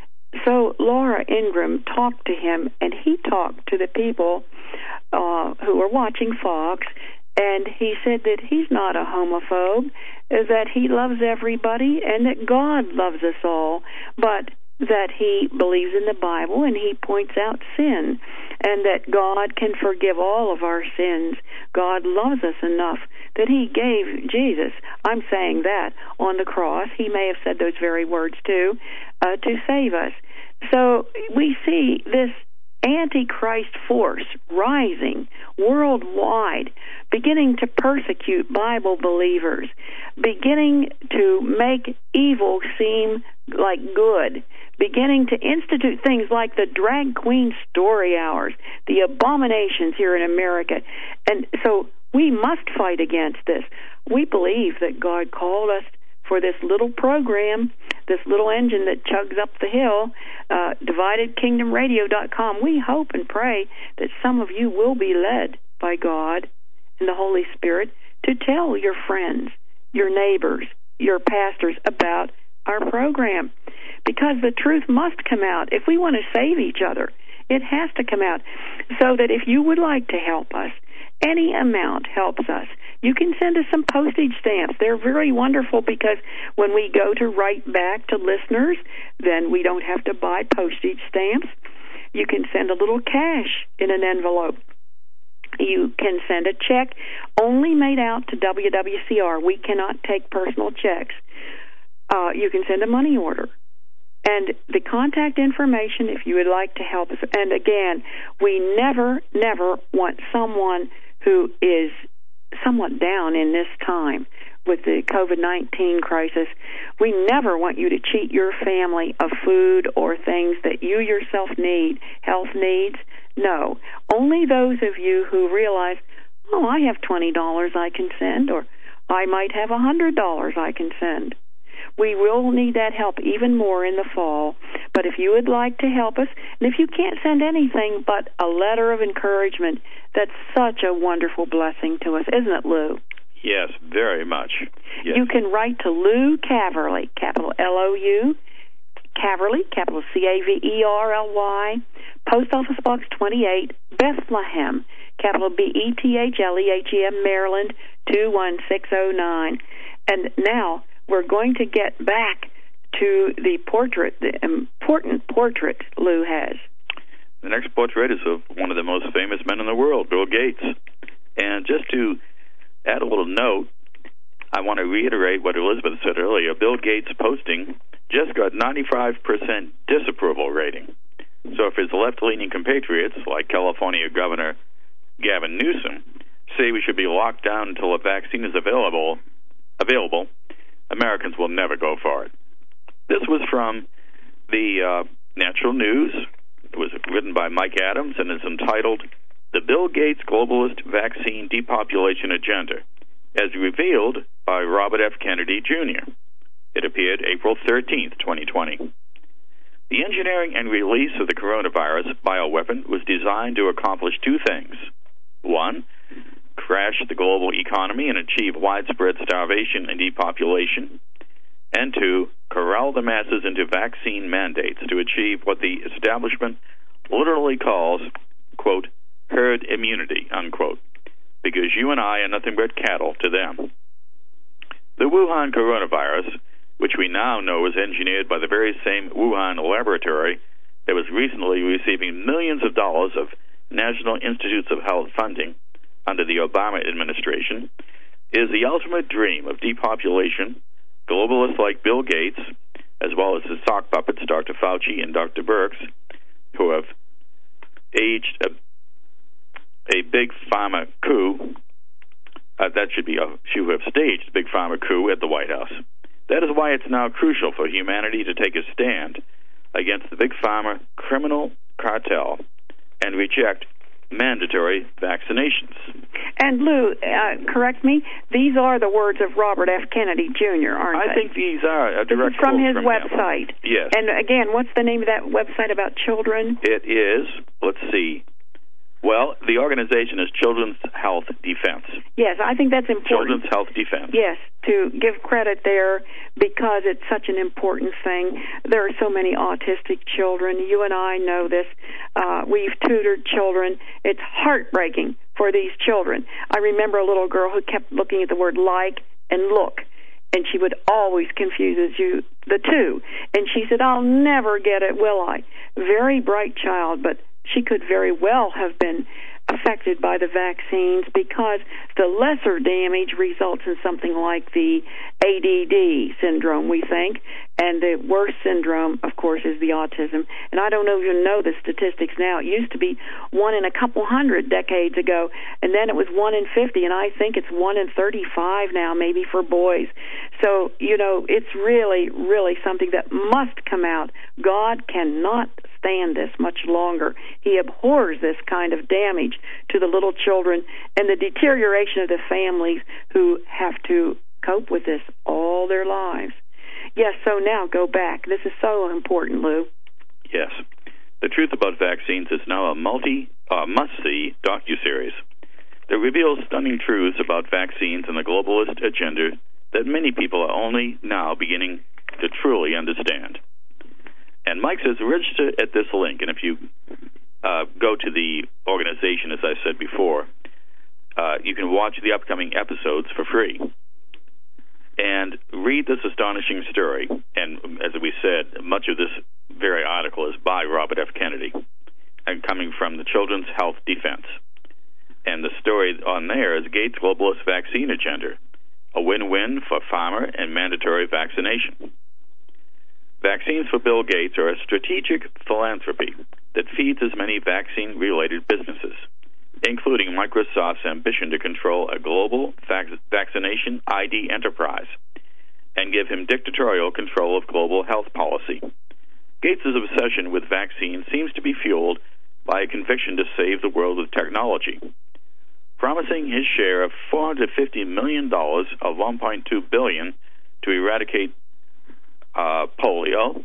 Speaker 1: So Laura Ingram talked to him, and he talked to the people uh, who were watching Fox, and he said that he's not a homophobe, that he loves everybody, and that God loves us all, but that he believes in the Bible, and he points out sin, and that God can forgive all of our sins. God loves us enough that he gave Jesus, I'm saying that, on the cross. He may have said those very words too, uh, to save us. So we see this Antichrist force rising worldwide, beginning to persecute Bible believers, beginning to make evil seem like good, beginning to institute things like the drag queen story hours, the abominations here in America. And so we must fight against this. We believe that God called us for this little program, this little engine that chugs up the hill, uh, divided kingdom radio dot com. We hope and pray that some of you will be led by God and the Holy Spirit to tell your friends, your neighbors, your pastors about our program, because the truth must come out. If we want to save each other, it has to come out. So that if you would like to help us, any amount helps us. You can send us some postage stamps. They're very wonderful because when we go to write back to listeners, then we don't have to buy postage stamps. You can send a little cash in an envelope. You can send a check only made out to W W C R. We cannot take personal checks. Uh, you can send a money order. And the contact information, if you would like to help us. And again, we never, never want someone who is somewhat down in this time with the COVID nineteen crisis. We never want you to cheat your family of food or things that you yourself need, health needs. No, only those of you who realize, oh, I have twenty dollars I can send, or I might have one hundred dollars I can send. We will need that help even more in the fall. But if you would like to help us, and if you can't send anything but a letter of encouragement, that's such a wonderful blessing to us, isn't it, Lou?
Speaker 2: Yes, very much. Yes.
Speaker 1: You can write to Lou Caverly, capital L O U, Caverly, capital C A V E R L Y, Post Office Box twenty-eight, Bethlehem, capital B E T H L E H E M, Maryland, two one six oh nine. And now we're going to get back to the portrait, the important portrait Lou has.
Speaker 2: The next portrait is of one of the most famous men in the world, Bill Gates. And just to add a little note, I want to reiterate what Elizabeth said earlier. Bill Gates' posting just got ninety-five percent disapproval rating. So if his left-leaning compatriots, like California Governor Gavin Newsom, say we should be locked down until a vaccine is available, available, Americans will never go for it. This was from the uh, Natural News. It was written by Mike Adams and is entitled The Bill Gates Globalist Vaccine Depopulation Agenda, as revealed by Robert F. Kennedy, Junior It appeared April thirteenth, twenty twenty. The engineering and release of the coronavirus bioweapon was designed to accomplish two things. One, crash the global economy and achieve widespread starvation and depopulation. And two, corral the masses into vaccine mandates to achieve what the establishment literally calls, quote, herd immunity, unquote, because you and I are nothing but cattle to them. The Wuhan coronavirus, which we now know was engineered by the very same Wuhan laboratory that was recently receiving millions of dollars of National Institutes of Health funding under the Obama administration, is the ultimate dream of depopulation. Globalists like Bill Gates, as well as his sock puppets, Doctor Fauci and Doctor Birx, who have aged a, a big pharma coup, uh, that should be, a, who have staged a big pharma coup at the White House. That is why it's now crucial for humanity to take a stand against the big pharma criminal cartel and reject mandatory vaccinations.
Speaker 1: And Lou, uh, correct me, these are the words of Robert F. Kennedy, Junior, aren't
Speaker 2: I
Speaker 1: they?
Speaker 2: I think these are a direct
Speaker 1: This is from
Speaker 2: quote
Speaker 1: his
Speaker 2: from
Speaker 1: website.
Speaker 2: Him. Yes.
Speaker 1: And again, what's the name of that website about children?
Speaker 2: It is, let's see, well, the organization is Children's Health Defense.
Speaker 1: Yes, I think that's important.
Speaker 2: Children's Health Defense.
Speaker 1: Yes, to give credit there because it's such an important thing. There are so many autistic children. You and I know this. Uh, we've tutored children. It's heartbreaking for these children. I remember a little girl who kept looking at the word like and look, and she would always confuse you the two. And she said, I'll never get it, will I? Very bright child, but she could very well have been affected by the vaccines because the lesser damage results in something like the A D D syndrome, we think, And the worst syndrome, of course, is the autism. And I don't even know the statistics now. It used to be one in a couple hundred decades ago, and then it was one in fifty, and I think it's one in thirty-five now, maybe for boys. So, you know, it's really, really something that must come out. God cannot stand this much longer. He abhors this kind of damage to the little children and the deterioration of the families who have to cope with this all their lives. Yes, so now go back. This is so important, Lou.
Speaker 2: Yes. The Truth About Vaccines is now a multi, uh, must-see docuseries that reveals stunning truths about vaccines and the globalist agenda that many people are only now beginning to truly understand. And Mike says, register at this link. And if you uh, go to the organization, as I said before, uh, you can watch the upcoming episodes for free and read this astonishing story. And as we said, much of this very article is by Robert F. Kennedy and coming from the Children's Health Defense. And the story on there is Gates' globalist vaccine agenda, a win-win for pharma and mandatory vaccination. Vaccines for Bill Gates are a strategic philanthropy that feeds as many vaccine-related businesses, including Microsoft's ambition to control a global vac- vaccination I D enterprise and give him dictatorial control of global health policy. Gates' obsession with vaccines seems to be fueled by a conviction to save the world with technology, promising his share of four hundred fifty million dollars of one point two billion dollars to eradicate uh, polio,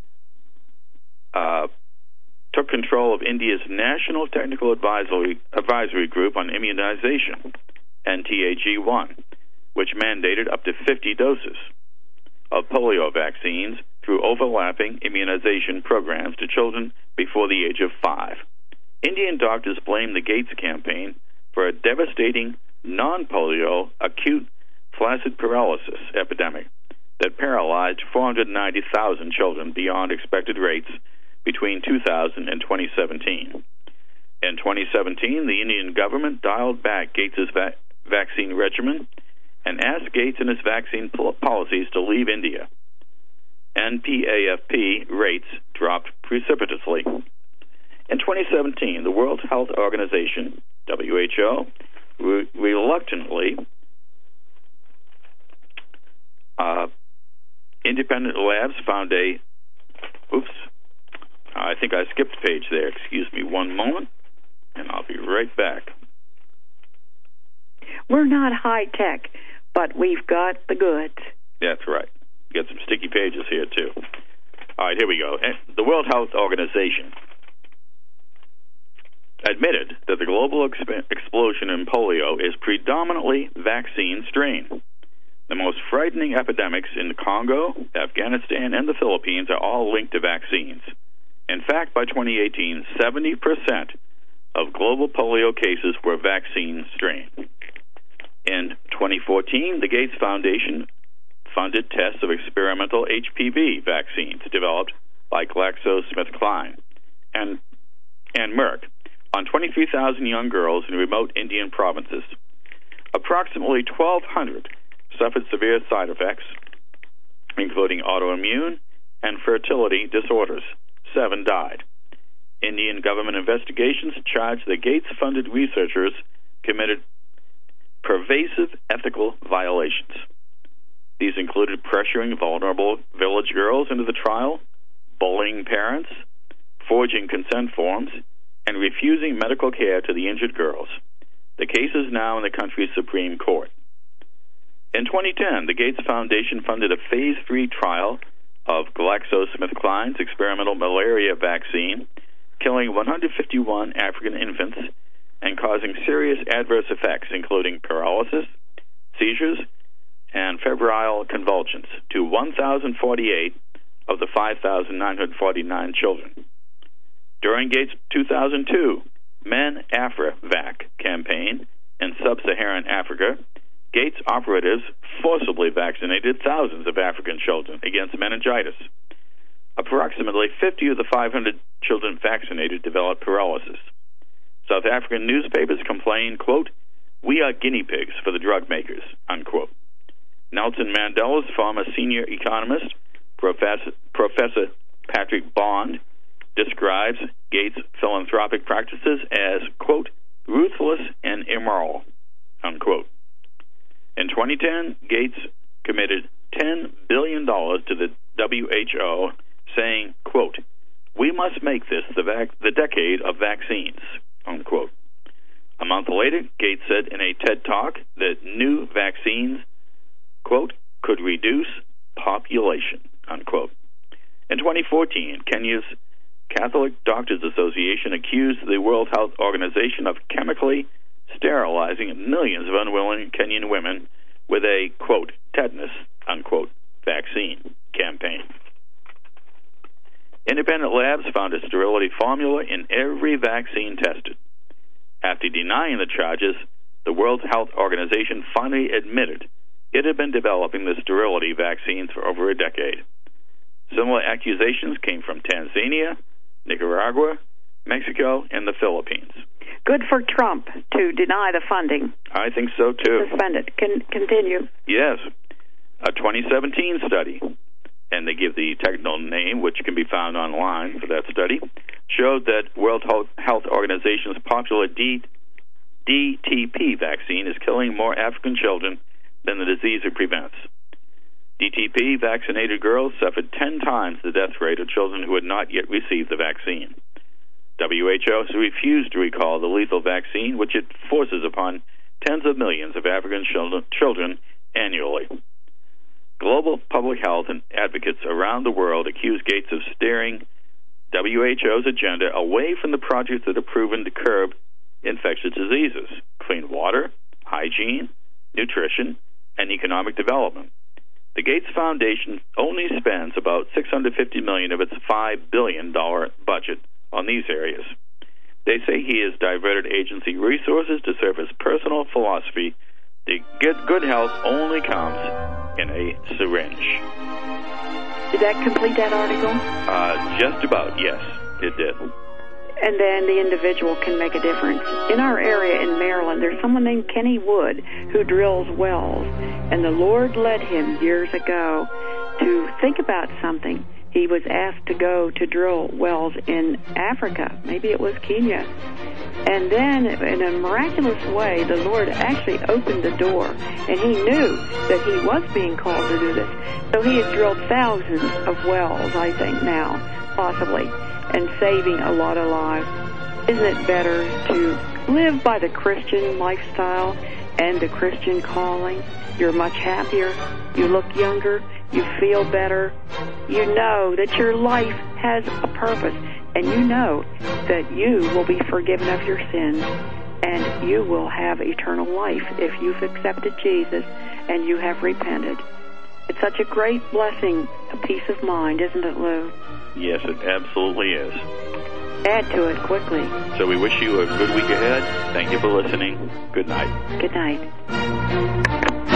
Speaker 2: uh, took control of India's National Technical Advisory, Advisory Group on Immunization, N T A G one, which mandated up to fifty doses of polio vaccines through overlapping immunization programs to children before the age of five. Indian doctors blame the Gates campaign for a devastating non-polio acute flaccid paralysis epidemic that paralyzed four hundred ninety thousand children beyond expected rates between two thousand and twenty seventeen. In twenty seventeen, the Indian government dialed back Gates' va- vaccine regimen and asked Gates and his vaccine pol- policies to leave India. N P A F P rates dropped precipitously. In twenty seventeen, the World Health Organization, W H O, re- reluctantly uh, independent labs found a, oops, I think I skipped a page there. Excuse me one moment, and I'll be right back.
Speaker 1: We're not high-tech, but we've got the goods.
Speaker 2: That's right. Get some sticky pages here, too. All right, here we go. The World Health Organization admitted that the global exp- explosion in polio is predominantly vaccine strain. The most frightening epidemics in Congo, Afghanistan, and the Philippines are all linked to vaccines. In fact, by twenty eighteen, seventy percent of global polio cases were vaccine strain. In twenty fourteen, the Gates Foundation funded tests of experimental H P V vaccines developed by GlaxoSmithKline and, and Merck on twenty-three thousand young girls in remote Indian provinces. Approximately twelve hundred suffered severe side effects, including autoimmune and fertility disorders. Seven died. Indian government investigations charged that Gates-funded researchers committed pervasive ethical violations. These included pressuring vulnerable village girls into the trial, bullying parents, forging consent forms, and refusing medical care to the injured girls. The case is now in the country's Supreme Court. In twenty ten, the Gates Foundation funded a phase three trial of GlaxoSmithKline's experimental malaria vaccine, killing one hundred fifty-one African infants and causing serious adverse effects, including paralysis, seizures, and febrile convulsions, to one thousand forty-eight of the five thousand nine hundred forty-nine children. During Gates' two thousand two Men AfriVac campaign in sub-Saharan Africa, Gates operatives forcibly vaccinated thousands of African children against meningitis. Approximately fifty of the five hundred children vaccinated developed paralysis. South African newspapers complained, quote, "We are guinea pigs for the drug makers," unquote. Nelson Mandela's former senior economist Professor, Professor Patrick Bond describes Gates' philanthropic practices as, quote, ruthless and immoral, unquote. In twenty ten, Gates committed ten billion dollars to the W H O, saying, quote, we must make this the, vac- the decade of vaccines, unquote. A month later, Gates said in a TED Talk that new vaccines, quote, could reduce population, unquote. In twenty fourteen, Kenya's Catholic Doctors Association accused the World Health Organization of chemically sterilizing millions of unwilling Kenyan women with a, quote, tetanus, unquote, vaccine campaign. Independent labs found a sterility formula in every vaccine tested. After denying the charges, the World Health Organization finally admitted it had been developing the sterility vaccines for over a decade. Similar accusations came from Tanzania, Nicaragua, Mexico, and the Philippines.
Speaker 1: Good for Trump to deny the funding.
Speaker 2: I think so, too.
Speaker 1: Suspend it. Can continue.
Speaker 2: Yes. A twenty seventeen study, and they give the technical name, which can be found online for that study, showed that World Health Organization's popular D- DTP vaccine is killing more African children than the disease it prevents. D T P-vaccinated girls suffered ten times the death rate of children who had not yet received the vaccine. W H O has refused to recall the lethal vaccine, which it forces upon tens of millions of African children annually. Global public health and advocates around the world accuse Gates of steering W H O's agenda away from the projects that are proven to curb infectious diseases, clean water, hygiene, nutrition, and economic development. The Gates Foundation only spends about six hundred fifty million dollars of its five billion dollars budget on these areas. They say he has diverted agency resources to serve his personal philosophy that good health only comes in a syringe.
Speaker 1: Did that complete that article?
Speaker 2: Uh, just about, yes, it did.
Speaker 1: And then the individual can make a difference. In our area in Maryland, there's someone named Kenny Wood who drills wells, and the Lord led him years ago to think about something. He was asked to go to drill wells in Africa. Maybe it was Kenya. And then, in a miraculous way, the Lord actually opened the door, and he knew that he was being called to do this. So he has drilled thousands of wells, I think, now, possibly, and saving a lot of lives. Isn't it better to live by the Christian lifestyle and the Christian calling? You're much happier. You look younger. You feel better. You know that your life has a purpose, and you know that you will be forgiven of your sins, and you will have eternal life if you've accepted Jesus and you have repented. It's such a great blessing, a peace of mind, isn't it, Lou?
Speaker 2: Yes, it absolutely is.
Speaker 1: Add to it quickly.
Speaker 2: So we wish you a good week ahead. Thank you for listening. Good night.
Speaker 1: Good night.